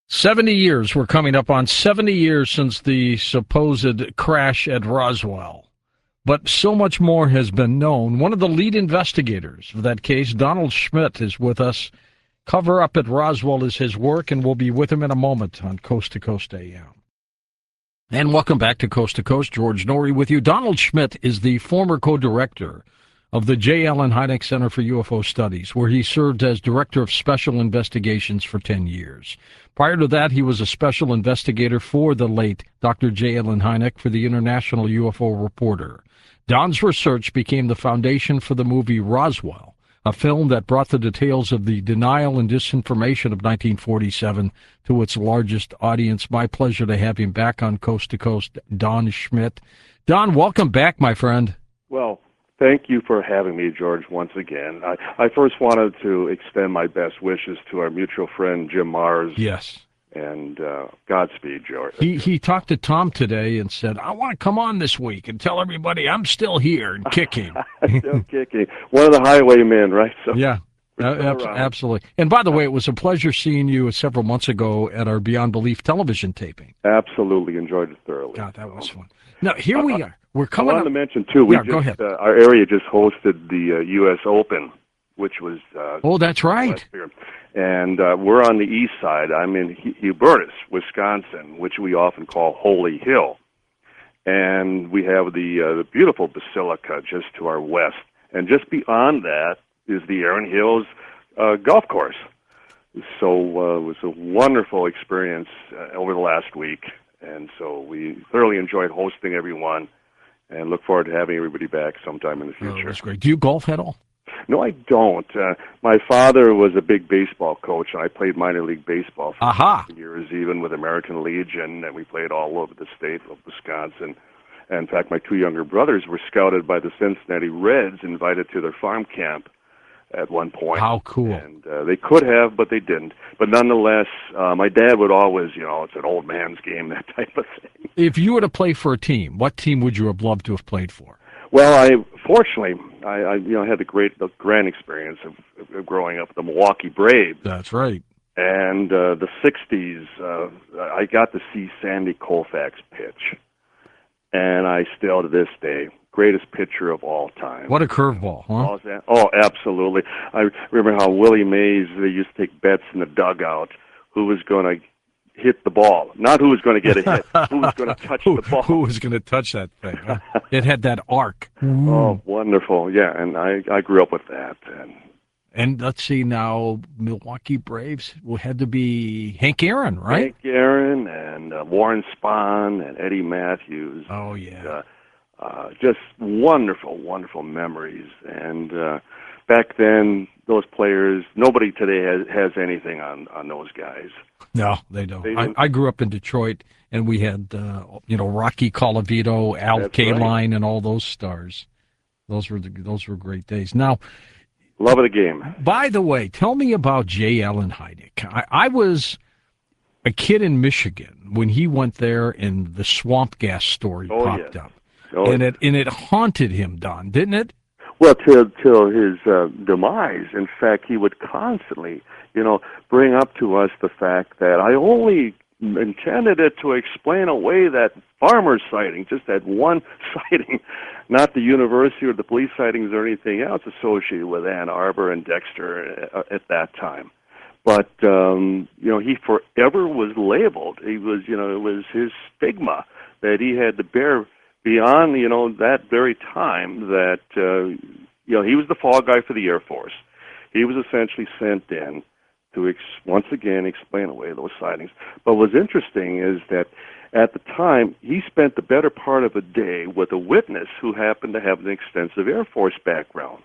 70 years. We're coming up on 70 years since the supposed crash at Roswell. But so much more has been known. One of the lead investigators of that case, Donald Schmitt, is with us. Cover Up at Roswell is his work, and we'll be with him in a moment on Coast to Coast AM. And welcome back to Coast. George Noory with you. Donald Schmitt is the former co-director of the J. Allen Hynek Center for UFO Studies, where he served as Director of Special Investigations for 10 years. Prior to that, he was a special investigator for the late Dr. J. Allen Hynek for the International UFO Reporter. Don's research became the foundation for the movie Roswell, a film that brought the details of the denial and disinformation of 1947 to its largest audience. My pleasure to have him back on Coast to Coast, Don Schmitt. Don, welcome back, my friend. Well, thank you for having me, George, once again. I first wanted to extend my best wishes to our mutual friend, Jim Mars. Yes. And Godspeed, George. He talked to Tom today and said, I want to come on this week and tell everybody I'm still here and kicking. Still kicking. One of the highwaymen, right? So yeah, absolutely. And by the way, it was a pleasure seeing you several months ago at our Beyond Belief television taping. Absolutely. Enjoyed it thoroughly. God, that was fun. Now, here we are. We're coming I wanted to mention, too, go ahead. Our area just hosted the U.S. Open, which was... oh, that's right. And we're on the east side. I'm in Hubertus, Wisconsin, which we often call Holy Hill. And we have the beautiful Basilica just to our west. And just beyond that is the Erin Hills golf course. So it was a wonderful experience over the last week. And so we thoroughly enjoyed hosting everyone and look forward to having everybody back sometime in the future. That's great. Do you golf at all? No, I don't. My father was a big baseball coach, and I played minor league baseball for years, even with American Legion, and we played all over the state of Wisconsin. And in fact, my two younger brothers were scouted by the Cincinnati Reds, invited to their farm camp at one point. How cool. And they could have, but they didn't. But nonetheless, my dad would always, it's an old man's game, that type of thing. If you were to play for a team, what team would you have loved to have played for? Well, fortunately, I had the grand experience of growing up with the Milwaukee Braves. That's right. And the 60s, I got to see Sandy Koufax pitch. And I still, to this day, greatest pitcher of all time. What a curveball, huh? Oh, absolutely. I remember how Willie Mays, they used to take bets in the dugout who was going to hit the ball. Not who was going to get a hit, who was going to touch the ball. Who was going to touch that thing? Huh? It had that arc. Oh, wonderful. Yeah, and I grew up with that. And let's see now, Milwaukee Braves had to be Hank Aaron, right? Hank Aaron and Warren Spahn and Eddie Matthews. Oh, yeah. Just wonderful, wonderful memories. And back then, those players, nobody today has anything on those guys. No, they don't. I grew up in Detroit, and we had, Rocky Colavito, Al Kaline, and all those stars. Those were great days. Now, love of the game. By the way, tell me about J. Allen Hynek. I was a kid in Michigan when he went there, and the swamp gas story popped up. And it haunted him, Don, didn't it? Well, till his demise. In fact, he would constantly, bring up to us the fact that I only intended it to explain away that farmer sighting, just that one sighting, not the university or the police sightings or anything else associated with Ann Arbor and Dexter at that time. But, he forever was labeled. He was, it was his stigma that he had to bear beyond, that very time that, he was the fall guy for the Air Force. He was essentially sent in to once again explain away those sightings. But what's interesting is that at the time, he spent the better part of a day with a witness who happened to have an extensive Air Force background.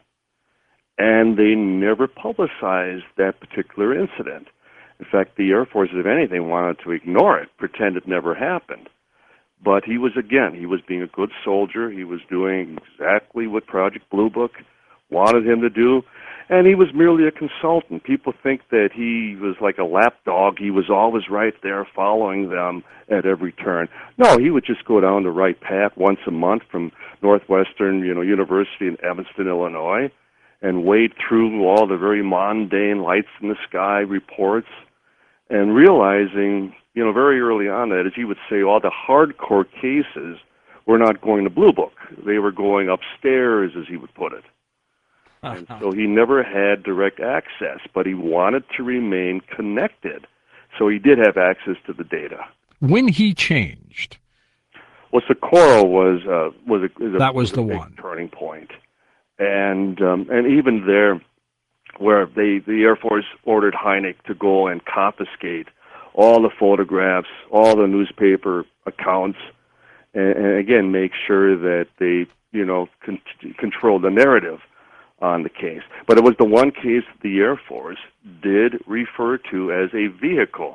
And they never publicized that particular incident. In fact, the Air Force, if anything, wanted to ignore it, pretend it never happened. But he was being a good soldier. He was doing exactly what Project Blue Book wanted him to do. And he was merely a consultant. People think that he was like a lapdog. He was always right there following them at every turn. No, he would just go down the right path once a month from Northwestern, University in Evanston, Illinois, and wade through all the very mundane lights in the sky reports and realizing, very early on that, as he would say, all the hardcore cases were not going to Blue Book. They were going upstairs, as he would put it. And so he never had direct access, but he wanted to remain connected. So he did have access to the data. When he changed, well, Socorro was a the big one turning point, and even there, where the Air Force ordered Hynek to go and confiscate all the photographs, all the newspaper accounts, and again make sure that they control the narrative on the case. But it was the one case the Air Force did refer to as a vehicle.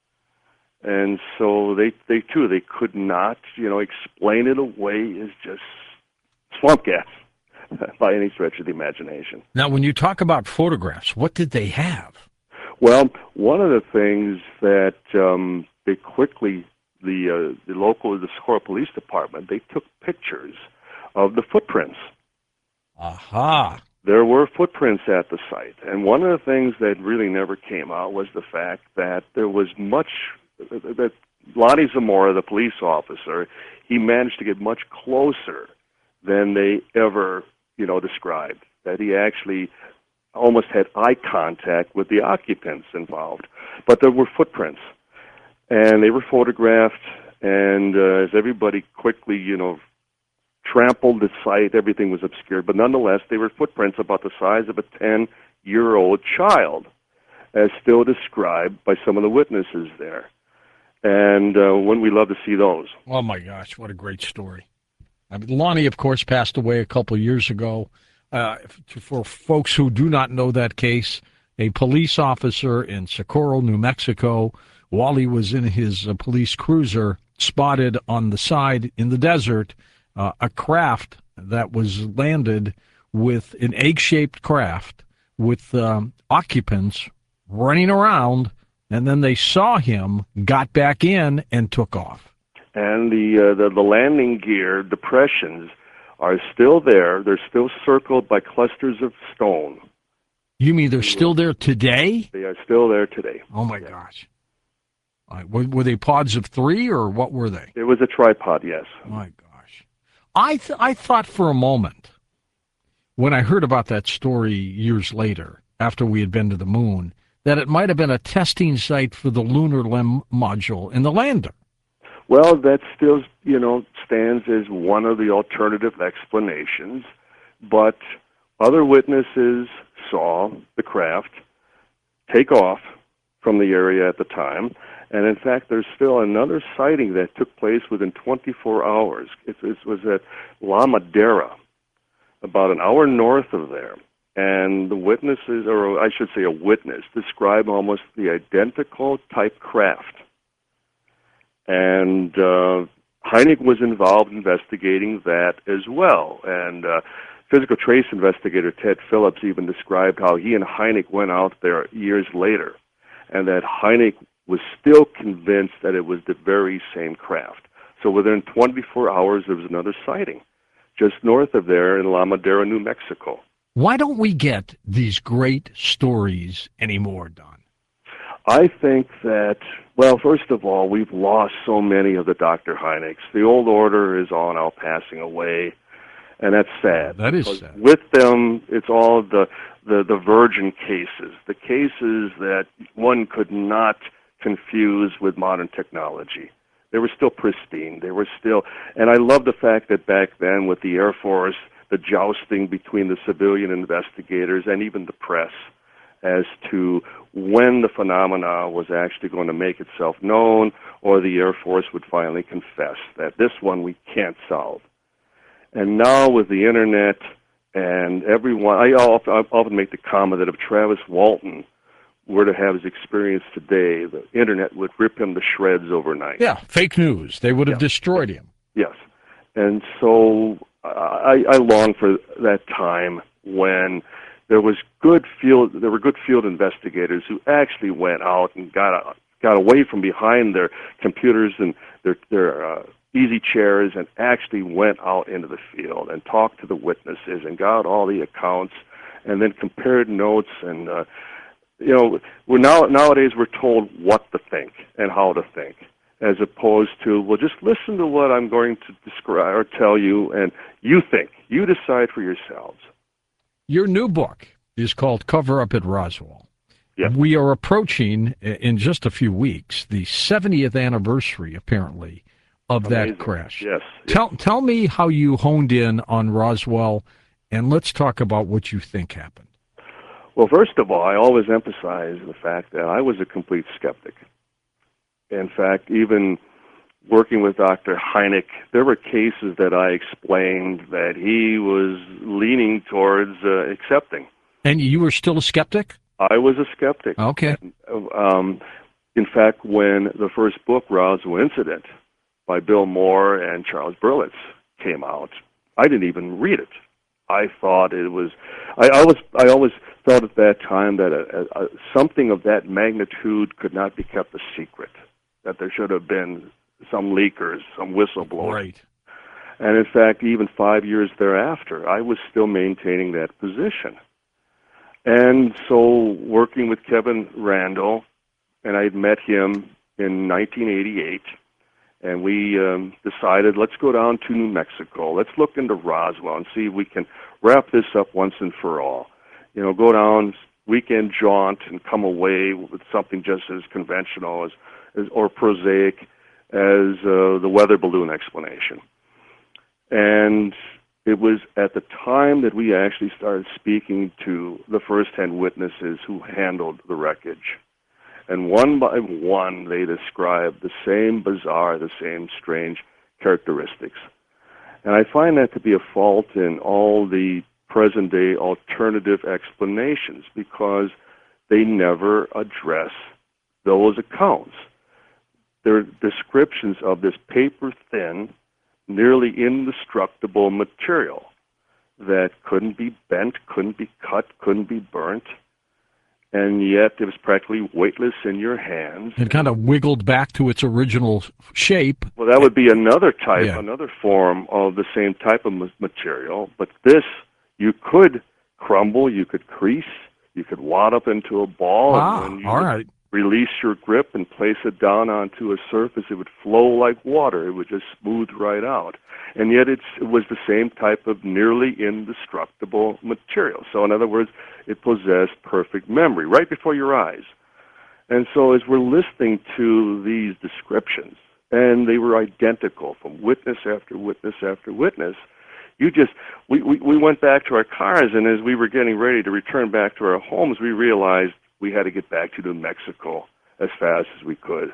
And so they could not, explain it away as just swamp gas by any stretch of the imagination. Now, when you talk about photographs, what did they have? Well, one of the things that they quickly, the Socorro Police Department, they took pictures of the footprints. Aha. There were footprints at the site, and one of the things that really never came out was the fact that there was that Lonnie Zamora, the police officer, he managed to get much closer than they ever, described. That he actually almost had eye contact with the occupants involved. But there were footprints, and they were photographed, and as everybody quickly, trampled the site, everything was obscured. But nonetheless, they were footprints about the size of a 10-year-old child, as still described by some of the witnesses there. And wouldn't we love to see those? Oh, my gosh, what a great story. I mean, Lonnie, of course, passed away a couple of years ago. For folks who do not know that case, a police officer in Socorro, New Mexico, while he was in his police cruiser, spotted on the side in the desert a craft that was landed with an egg-shaped craft with occupants running around, and then they saw him, got back in, and took off. And the landing gear depressions are still there. They're still circled by clusters of stone. You mean they're still there today? They are still there today. Oh, my gosh. Were they pods of 3, or what were they? It was a tripod, yes. My gosh. I thought for a moment, when I heard about that story years later, after we had been to the moon, that it might have been a testing site for the lunar LEM module in the lander. Well, that still, stands as one of the alternative explanations, but other witnesses saw the craft take off from the area at the time, and in fact, there's still another sighting that took place within 24 hours. It was at La Madera, about an hour north of there. And the witnesses, or I should say a witness, described almost the identical type craft. And Hynek was involved investigating that as well. And physical trace investigator Ted Phillips even described how he and Hynek went out there years later, and that Hynek was still convinced that it was the very same craft. So within 24 hours, there was another sighting just north of there in La Madera, New Mexico. Why don't we get these great stories anymore, Don? I think that, well, first of all, we've lost so many of the Dr. Hyneks. The old order is all now passing away, and that's sad. That is sad. With them, it's all the virgin cases, the cases that one could not confuse with modern technology. They were still pristine. They were still, and I love the fact that back then with the Air Force, the jousting between the civilian investigators and even the press as to when the phenomena was actually going to make itself known, or the Air Force would finally confess that this one we can't solve. And now with the Internet and everyone, I often make the comment that if Travis Walton were to have his experience today, the Internet would rip him to shreds overnight. Yeah, fake news. They would have destroyed him. Yes. And so I long for that time when there were good field investigators who actually went out and got away from behind their computers and their easy chairs and actually went out into the field and talked to the witnesses and got all the accounts and then compared notes and nowadays we're told what to think and how to think, as opposed to, well, just listen to what I'm going to describe or tell you, and you think, you decide for yourselves. Your new book is called Cover Up at Roswell. Yep. We are approaching, in just a few weeks, the 70th anniversary, apparently, of Amazing. that crash. Yes. Tell me how you honed in on Roswell, and let's talk about what you think happened. Well, first of all, I always emphasize the fact that I was a complete skeptic. In fact, even working with Dr. Hynek, there were cases that I explained that he was leaning towards accepting. And you were still a skeptic? I was a skeptic. Okay. And, in fact, when the first book, Roswell Incident, by Bill Moore and Charles Berlitz, came out, I didn't even read it. I thought it was. I always felt at that time that something of that magnitude could not be kept a secret. That there should have been some leakers, some whistleblowers. Right. And in fact, even 5 years thereafter, I was still maintaining that position. And so, working with Kevin Randle, and I had met him in 1988, and we decided, let's go down to New Mexico. Let's look into Roswell and see if we can wrap this up once and for all. Go down, weekend jaunt, and come away with something just as conventional or prosaic as the weather balloon explanation. And it was at the time that we actually started speaking to the first-hand witnesses who handled the wreckage. And one by one, they described the same bizarre, the same strange characteristics. And I find that to be a fault in all the present-day alternative explanations, because they never address those accounts. They're descriptions of this paper-thin, nearly indestructible material that couldn't be bent, couldn't be cut, couldn't be burnt, and yet it was practically weightless in your hands. It kind of wiggled back to its original shape. Well, that would be another type, Yeah. another form of the same type of material, but this, you could crumble, you could crease, you could wad up into a ball, and when you all right. release your grip and place it down onto a surface, it would flow like water. It would just smooth right out. And yet it was the same type of nearly indestructible material. So in other words, it possessed perfect memory right before your eyes. And so as we're listening to these descriptions, and they were identical from witness after witness after witness, we went back to our cars, and as we were getting ready to return back to our homes, we realized we had to get back to New Mexico as fast as we could.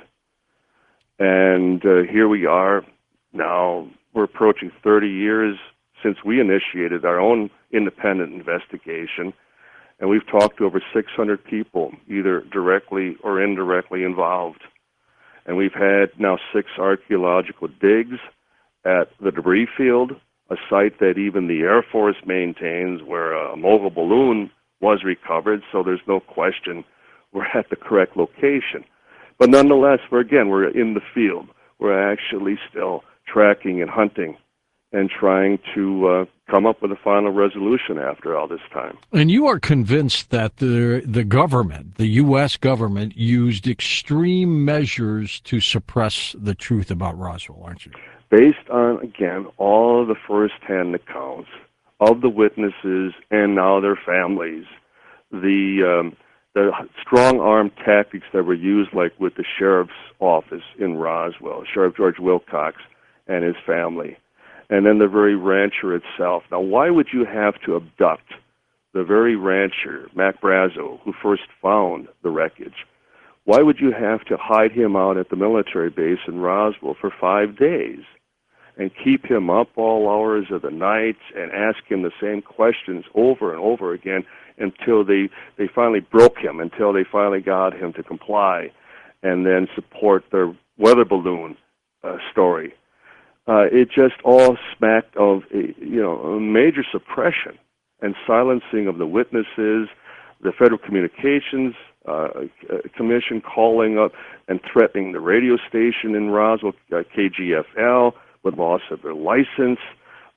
And here we are now. We're approaching 30 years since we initiated our own independent investigation, and we've talked to over 600 people, either directly or indirectly involved. And we've had now 6 archaeological digs at the debris field, a site that even the Air Force maintains, where a mobile balloon was recovered, so there's no question we're at the correct location. But nonetheless, we're in the field. We're actually still tracking and hunting and trying to come up with a final resolution after all this time. And you are convinced that the government, the U.S. government, used extreme measures to suppress the truth about Roswell, aren't you? Based on, again, all of the first-hand accounts of the witnesses and now their families, the strong-arm tactics that were used, like with the sheriff's office in Roswell, Sheriff George Wilcox and his family, and then the very rancher itself. Now, why would you have to abduct the very rancher, Mac Brazo, who first found the wreckage? Why would you have to hide him out at the military base in Roswell for 5 days and keep him up all hours of the night and ask him the same questions over and over again until they finally broke him, until they finally got him to comply and then support their weather balloon story? It just all smacked of a major suppression and silencing of the witnesses, the Federal Communications Commission calling up and threatening the radio station in Roswell, KGFL, with loss of their license,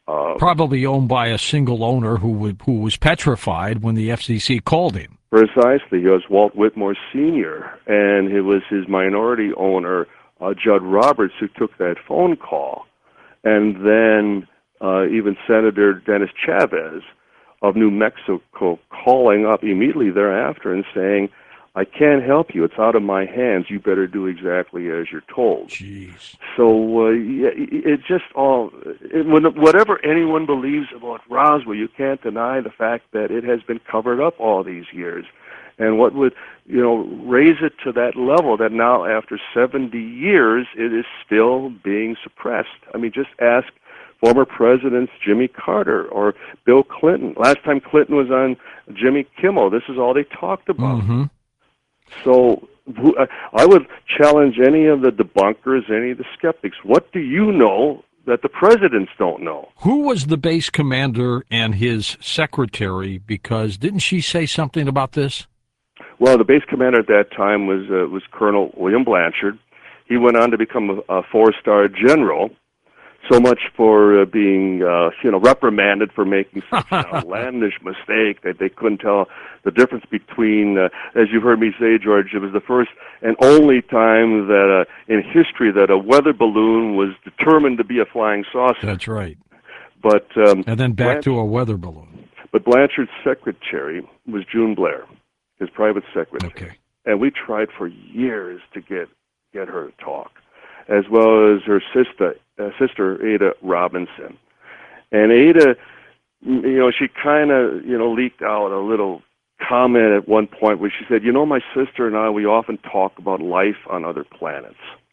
Probably owned by a single owner who was petrified when the FCC called him. Precisely. He was Walt Whitmore Sr., and it was his minority owner, Judd Roberts, who took that phone call. And then even Senator Dennis Chavez of New Mexico calling up immediately thereafter and saying, I can't help you. It's out of my hands. You better do exactly as you're told. Jeez. So it just whatever anyone believes about Roswell, you can't deny the fact that it has been covered up all these years. And what would, raise it to that level that now after 70 years, it is still being suppressed. I mean, just ask former presidents Jimmy Carter or Bill Clinton. Last time Clinton was on Jimmy Kimmel, this is all they talked about. Mm-hmm. So I would challenge any of the debunkers, any of the skeptics. What do you know that the presidents don't know? Who was the base commander and his secretary? Because didn't she say something about this? Well, the base commander at that time was Colonel William Blanchard. He went on to become a four-star general. So much for being, reprimanded for making such an outlandish mistake that they couldn't tell the difference between, as you've heard me say, George, it was the first and only time that in history that a weather balloon was determined to be a flying saucer. That's right. But and then back to a weather balloon. But Blanchard's secretary was June Blair, his private secretary. Okay. And we tried for years to get her to talk, as well as her sister Ada Robinson. And Ada, she kind of, leaked out a little comment at one point where she said, my sister and I, we often talk about life on other planets.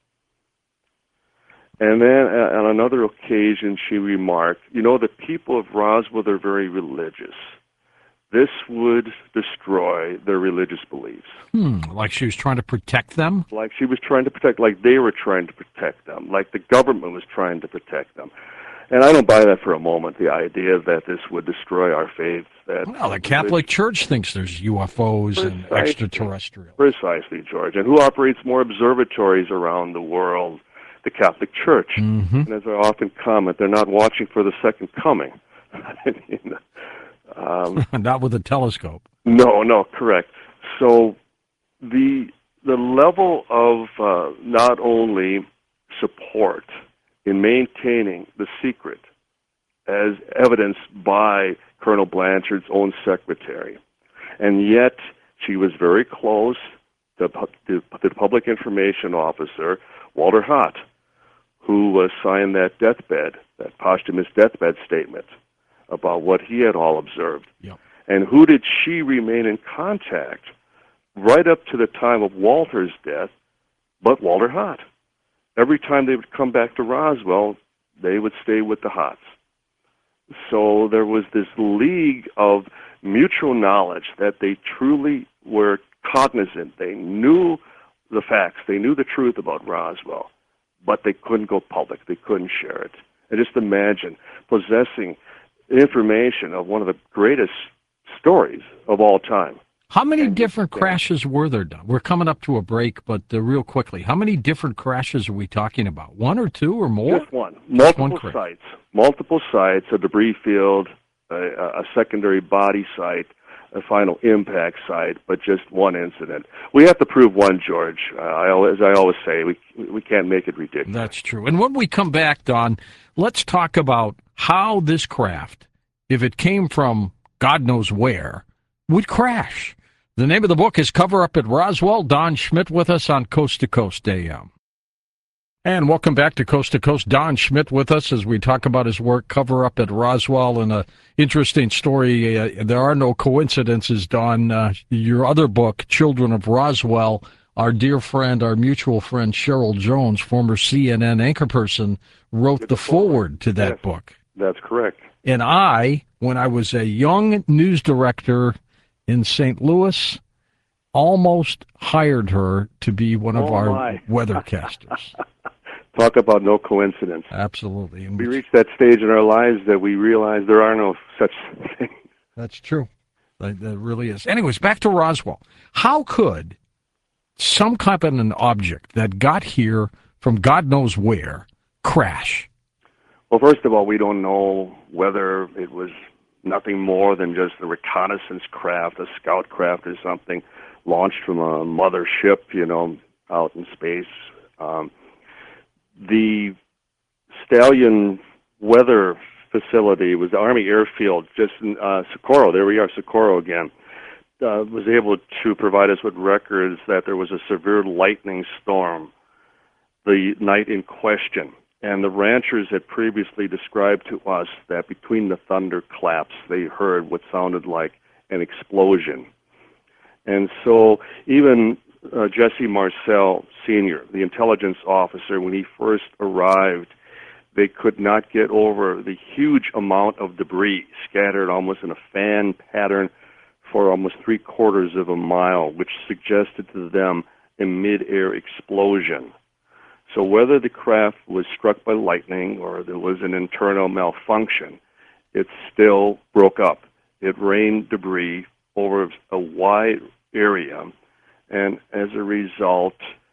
And then on another occasion, she remarked, the people of Roswell, they're very religious. This would destroy their religious beliefs. Like she was trying to protect them? Like she was trying to protect, like they were trying to protect them, like the government was trying to protect them. And I don't buy that for a moment, the idea that this would destroy our faith. Well, the Catholic Church thinks there's UFOs and extraterrestrials. Precisely, George. And who operates more observatories around the world? The Catholic Church. Mm-hmm. And as I often comment, they're not watching for the second coming. Not with a telescope. No, correct. So the level of not only support in maintaining the secret, as evidenced by Colonel Blanchard's own secretary, and yet she was very close to the public information officer, Walter Hott, who signed that posthumous deathbed statement about what he had all observed. Yep. And who did she remain in contact right up to the time of Walter's death, but Walter Hott. Every time they would come back to Roswell, they would stay with the Hotts. So there was this league of mutual knowledge that they truly were cognizant. They knew the facts. They knew the truth about Roswell, but they couldn't go public. They couldn't share it. And just imagine possessing information of one of the greatest stories of all time. How many different crashes were there done? We're coming up to a break, but real quickly, how many different crashes are we talking about? One or two or more? Just one. Multiple sites, a debris field, a secondary body site, a final impact site, but just one incident. We have to prove one, George. As I always say, we can't make it ridiculous. That's true. And when we come back, Don, let's talk about how this craft, if it came from God knows where, would crash. The name of the book is Cover Up at Roswell. Don Schmitt with us on Coast to Coast AM. And welcome back to Coast to Coast. Don Schmitt with us as we talk about his work, Cover Up at Roswell, and an interesting story. There are no coincidences, Don. Your other book, Children of Roswell, our dear friend, our mutual friend, Cheryl Jones, former CNN anchorperson, wrote the foreword to that book. That's correct. And I, when I was a young news director in St. Louis, almost hired her to be one of our weathercasters. Talk about no coincidence. Absolutely. And we reached that stage in our lives that we realize there are no such things. That's true. That really is. Anyways, back to Roswell. How could some kind of an object that got here from God knows where crash? Well, first of all, we don't know whether it was nothing more than just a reconnaissance craft, a scout craft or something, launched from a mother ship, out in space. The Stallion weather facility was the Army airfield just in Socorro. There we are, Socorro again. Was able to provide us with records that there was a severe lightning storm the night in question. And the ranchers had previously described to us that between the thunderclaps, they heard what sounded like an explosion. And so even Jesse Marcel Sr., the intelligence officer, when he first arrived, they could not get over the huge amount of debris scattered almost in a fan pattern for almost 3/4 of a mile, which suggested to them a mid-air explosion. So whether the craft was struck by lightning or there was an internal malfunction, it still broke up. It rained debris over a wide area, and as a result,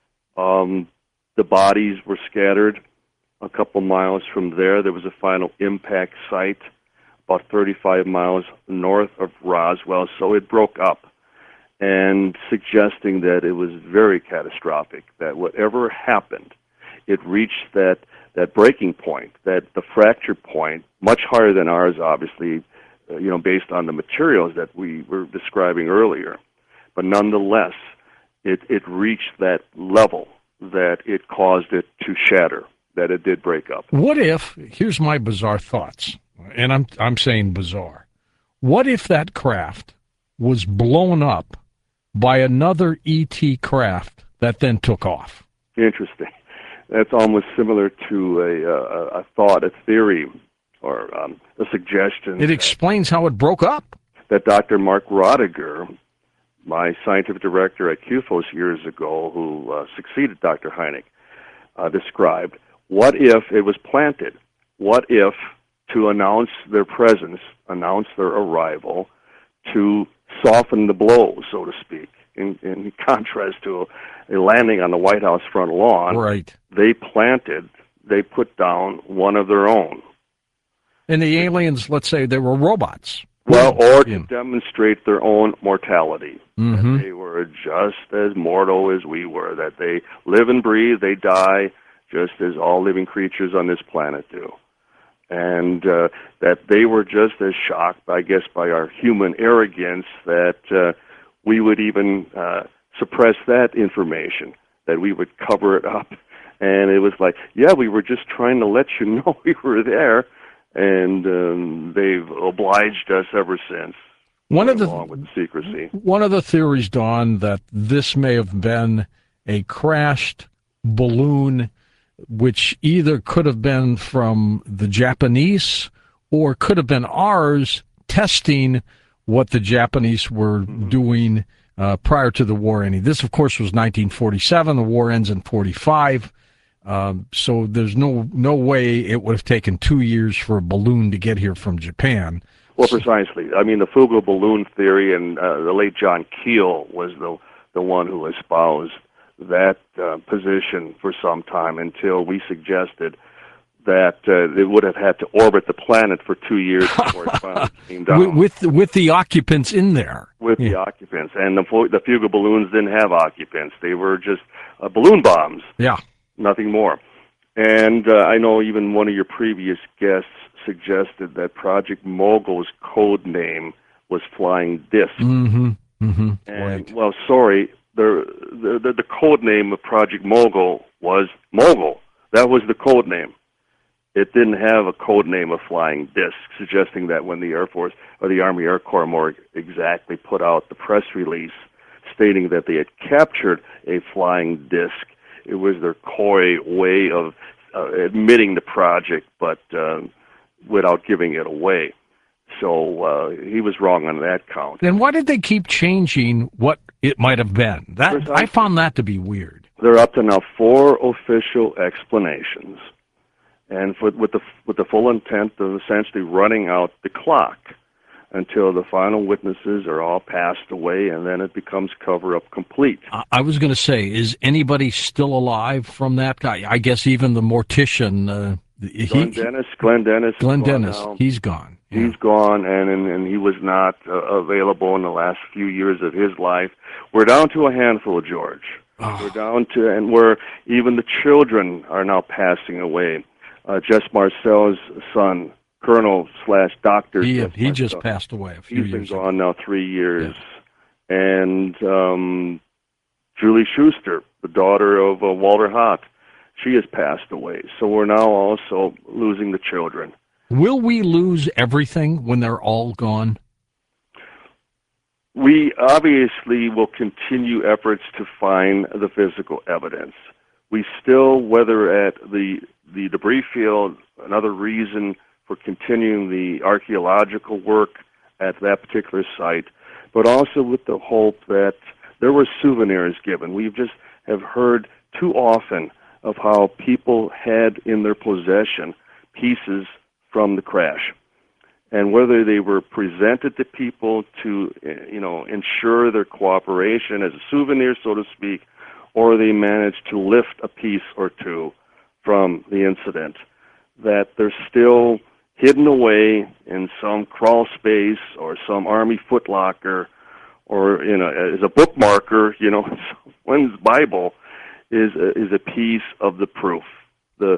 the bodies were scattered. A couple miles from there, there was a final impact site about 35 miles north of Roswell, so it broke up, and suggesting that it was very catastrophic, that whatever happened, it reached that breaking point, that the fracture point, much higher than ours, obviously, based on the materials that we were describing earlier. But nonetheless, it reached that level that it caused it to shatter, that it did break up. What if, here's my bizarre thoughts, and I'm saying bizarre. What if that craft was blown up by another ET craft that then took off? Interesting. That's almost similar to a thought, a theory, or a suggestion. It explains how it broke up. That Dr. Mark Rodiger, my scientific director at QFOS years ago, who succeeded Dr. Hynek, described. What if it was planted? What if, to announce their presence, announce their arrival, to soften the blow, so to speak, in contrast to a landing on the White House front lawn, right? They put down one of their own. And the aliens, let's say they were robots. Well, or to demonstrate their own mortality. Mm-hmm. That they were just as mortal as we were, that they live and breathe, they die, just as all living creatures on this planet do. And that they were just as shocked, I guess, by our human arrogance that we would even suppress that information, that we would cover it up. And it was like, yeah, we were just trying to let you know we were there, and they've obliged us ever since. Along with the secrecy. One of the theories, Don, that this may have been a crashed balloon, which either could have been from the Japanese or could have been ours, testing what the Japanese were doing prior to the war ending. This, of course, was 1947. The war ends in 45. So there's no way it would have taken 2 years for a balloon to get here from Japan. Well, precisely. I mean, the Fugal balloon theory, and the late John Keel was the one who espoused that position for some time until we suggested that it would have had to orbit the planet for 2 years before it finally came down. With the occupants in there. With the occupants. And the Fugal balloons didn't have occupants. They were just balloon bombs. Yeah. Nothing more. And I know even one of your previous guests suggested that Project Mogul's code name was Flying Disc. Mm-hmm. Mm-hmm. And, right. Well, sorry, the code name of Project Mogul was Mogul. That was the code name. It didn't have a code name of Flying Disc, suggesting that when the Air Force, or the Army Air Corps more exactly, put out the press release stating that they had captured a flying disc, it was their coy way of admitting the project, but without giving it away. So he was wrong on that count. Then why did they keep changing what it might have been? I found that to be weird. There are up to now 4 official explanations, and with the full intent of essentially running out the clock until the final witnesses are all passed away, and then it becomes cover-up complete. I was going to say, is anybody still alive from that guy? I guess even the mortician, Glenn Dennis is Glenn gone Dennis, now. he's gone. Yeah. He's gone, and he was not available in the last few years of his life. We're down to a handful, George. Oh. We're down to, and where even the children are now passing away. Jess Marcel's son, Colonel/Doctor. He just passed away a few years ago. He's been gone now 3 years. Yeah. And Julie Schuster, the daughter of Walter Hott, she has passed away. So we're now also losing the children. Will we lose everything when they're all gone? We obviously will continue efforts to find the physical evidence. We still, whether at the debris field, another reason for continuing the archaeological work at that particular site, but also with the hope that there were souvenirs given. We just have heard too often of how people had in their possession pieces from the crash, and whether they were presented to people to, ensure their cooperation as a souvenir, so to speak, or they managed to lift a piece or two from the incident, that they're still hidden away in some crawl space or some Army footlocker, or as a bookmarker, one's Bible is a piece of the proof, the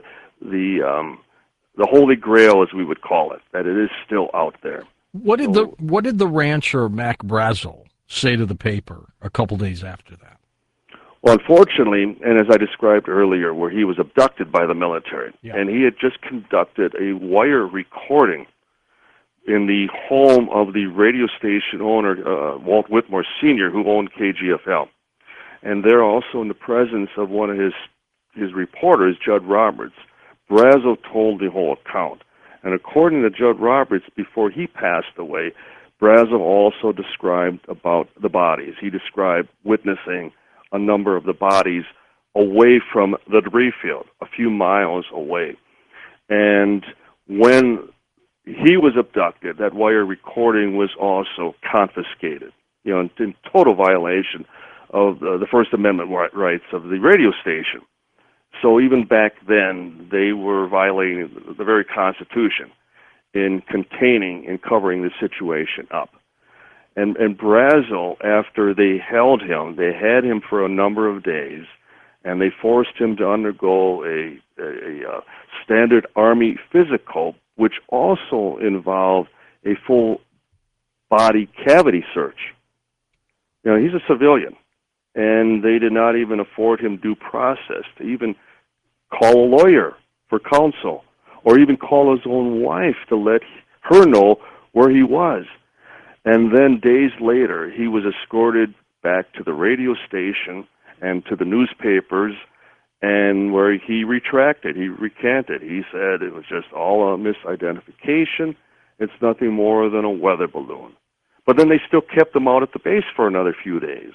Holy Grail, as we would call it, that it is still out there. What did the rancher Mac Brazel say to the paper a couple days after that? Well, unfortunately, and as I described earlier, where he was abducted by the military, and he had just conducted a wire recording in the home of the radio station owner, Walt Whitmore Sr., who owned KGFL. And there also in the presence of one of his reporters, Judd Roberts, Brazel told the whole account. And according to Judd Roberts, before he passed away, Brazel also described about the bodies. He described witnessing a number of the bodies away from the debris field, a few miles away. And when he was abducted, that wire recording was also confiscated, in total violation of the First Amendment rights of the radio station. So even back then, they were violating the very Constitution in containing and covering the situation up. And Brazel, after they held him, they had him for a number of days, and they forced him to undergo a standard Army physical, which also involved a full body cavity search. He's a civilian, and they did not even afford him due process to even call a lawyer for counsel, or even call his own wife to let her know where he was. And then days later, he was escorted back to the radio station and to the newspapers, and where he recanted. He said it was just all a misidentification. It's nothing more than a weather balloon. But then they still kept him out at the base for another few days.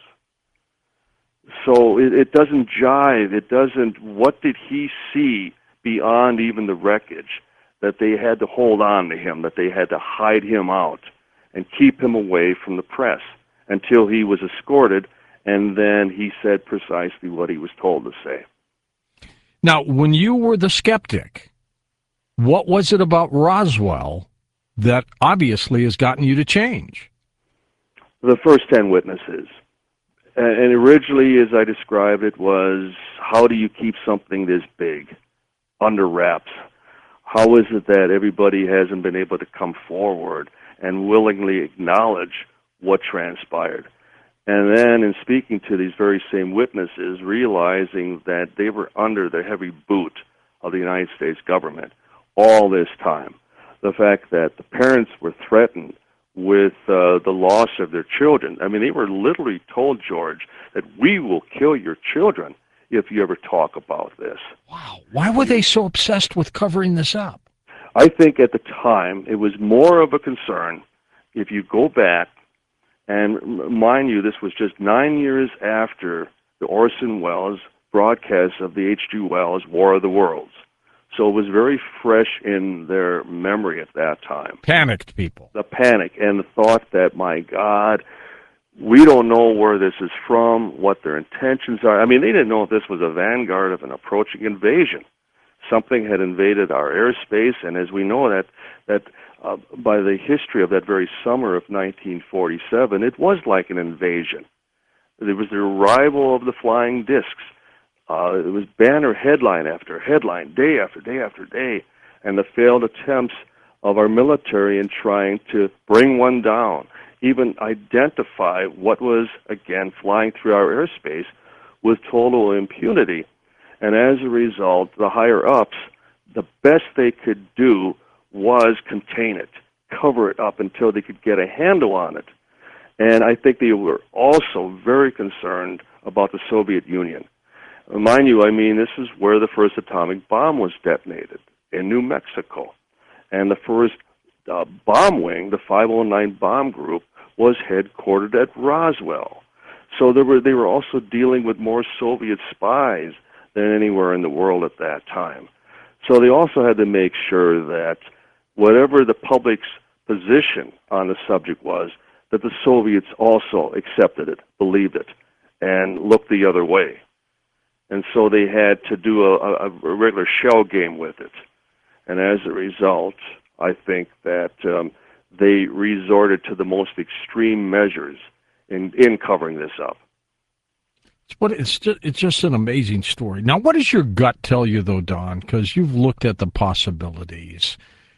So it doesn't jive. What did he see beyond even the wreckage that they had to hold on to him, that they had to hide him out and keep him away from the press until he was escorted, and then he said precisely what he was told to say. Now, when you were the skeptic, what was it about Roswell that obviously has gotten you to change? The first 10 witnesses. And originally, as I described it, was how do you keep something this big under wraps? How is it that everybody hasn't been able to come forward and willingly acknowledge what transpired? And then in speaking to these very same witnesses, realizing that they were under the heavy boot of the United States government all this time. The fact that the parents were threatened with the loss of their children. I mean, they were literally told, George, that we will kill your children if you ever talk about this. Wow. Why were they so obsessed with covering this up? I think at the time it was more of a concern. If you go back, and mind you, this was just 9 years after the Orson Welles broadcast of the H.G. Wells' War of the Worlds. So it was very fresh in their memory at that time. Panicked people. The panic and the thought that, my God, we don't know where this is from, what their intentions are. I mean, they didn't know if this was a vanguard of an approaching invasion. something had invaded our airspace, and as we know that by the history of that very summer of 1947, it was like an invasion. It was the arrival of the flying discs. It was banner headline after headline, day after day after day, and the failed attempts of our military in trying to bring one down, even identify what was, again, flying through our airspace with total impunity. And as a result, the higher-ups, the best they could do was contain it, cover it up until they could get a handle on it. And I think they were also very concerned about the Soviet Union. Mind you, I mean, this is where the first atomic bomb was detonated, in New Mexico. And the first bomb wing, the 509 Bomb Group, was headquartered at Roswell. So they were also dealing with more Soviet spies than anywhere in the world at that time. So they also had to make sure that whatever the public's position on the subject was, that the Soviets also accepted it, believed it, and looked the other way. And so they had to do a regular shell game with it. And as a result, I think that they resorted to the most extreme measures in covering this up. It's just an amazing story. Now, what does your gut tell you, though, Don? Because you've looked at the possibilities.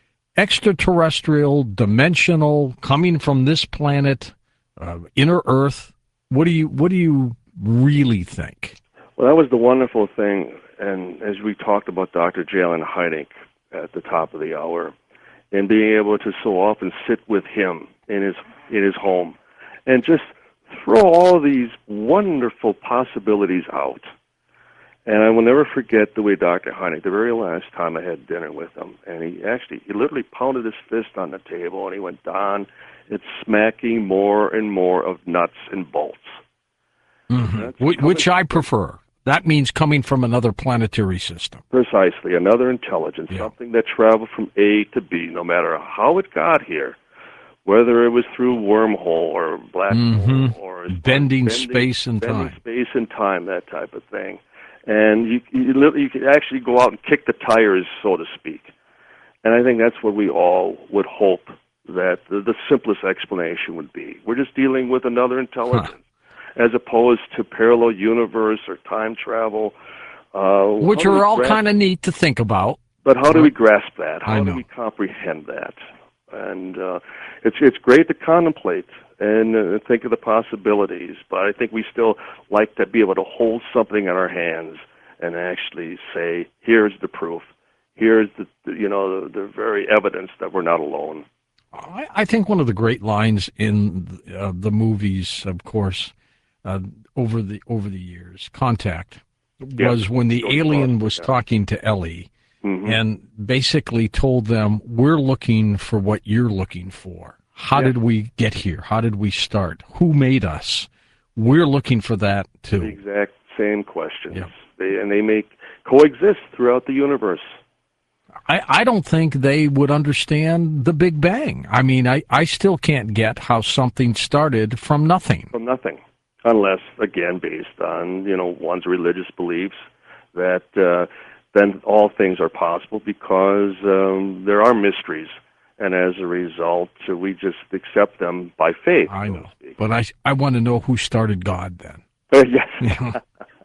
Extraterrestrial, dimensional, coming from this planet, inner Earth. What do you really think? Well, that was the wonderful thing, and as we talked about Dr. Jalon Hynek at the top of the hour, and being able to so often sit with him in his home, and just throw all these wonderful possibilities out. And I will never forget the way Dr. Hynek, the very last time I had dinner with him, and he literally pounded his fist on the table, and he went, "Don, it's smacking more and more of nuts and bolts." Mm-hmm. Which I prefer. That means coming from another planetary system. Precisely, another intelligence, something that traveled from A to B, no matter how it got here, whether it was through wormhole or black hole or bending space and time. Bending space and time, that type of thing. And you could actually go out and kick the tires, so to speak. And I think that's what we all would hope that the simplest explanation would be. We're just dealing with another intelligence. As opposed to parallel universe or time travel. Which are all kind of neat to think about. But how do we grasp that? How do we comprehend that? And it's great to contemplate and think of the possibilities, but I think we still like to be able to hold something in our hands and actually say, here's the proof. Here's the very evidence that we're not alone. I think one of the great lines in the movies, of course, over the years, Contact, was when the alien was talking to Ellie and basically told them, we're looking for what you're looking for. How did we get here? How did we start? Who made us? We're looking for that, too. The exact same questions. Yep. They may coexist throughout the universe. I don't think they would understand the Big Bang. I mean, I still can't get how something started from nothing. From nothing. Unless, again, based on, one's religious beliefs, that then all things are possible because there are mysteries. And as a result, we just accept them by faith. I know. But I want to know who started God then. Yes.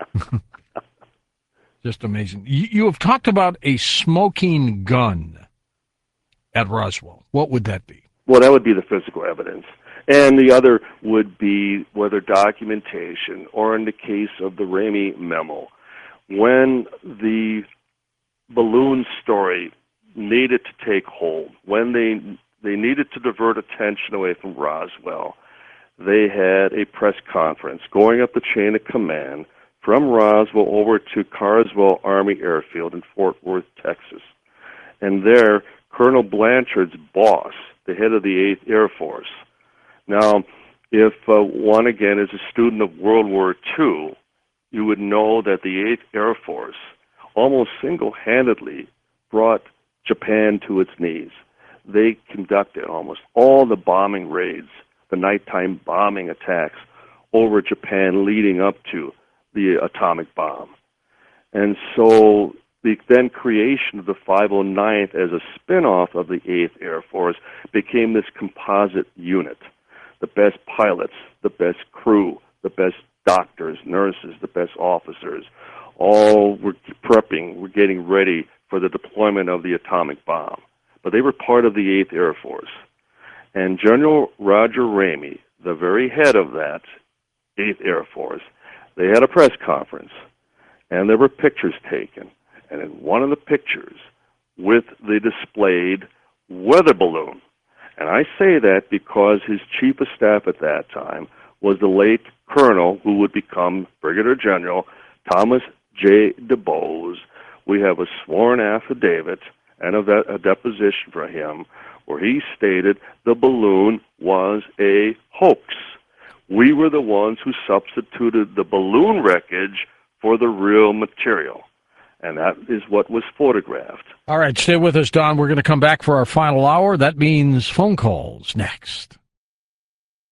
Just amazing. You have talked about a smoking gun at Roswell. What would that be? Well, that would be the physical evidence. And the other would be whether documentation, or in the case of the Ramey memo, when the balloon story needed to take hold, when they needed to divert attention away from Roswell, they had a press conference going up the chain of command from Roswell over to Carswell Army Airfield in Fort Worth, Texas. And there, Colonel Blanchard's boss, the head of the 8th Air Force. Now, if one, again, is a student of World War II, you would know that the 8th Air Force almost single-handedly brought Japan to its knees. They conducted almost all the bombing raids, the nighttime bombing attacks over Japan leading up to the atomic bomb. And so the then creation of the 509th as a spin-off of the 8th Air Force became this composite unit. The best pilots, the best crew, the best doctors, nurses, the best officers, all were prepping, were getting ready for the deployment of the atomic bomb. But they were part of the 8th Air Force. And General Roger Ramey, the very head of that 8th Air Force, they had a press conference, and there were pictures taken. And in one of the pictures, with the displayed weather balloon, and I say that because his chief of staff at that time was the late colonel who would become Brigadier General Thomas J. DuBose. We have a sworn affidavit and a deposition for him where he stated the balloon was a hoax. We were the ones who substituted the balloon wreckage for the real material. And that is what was photographed. All right, stay with us, Don. We're going to come back for our final hour. That means phone calls next.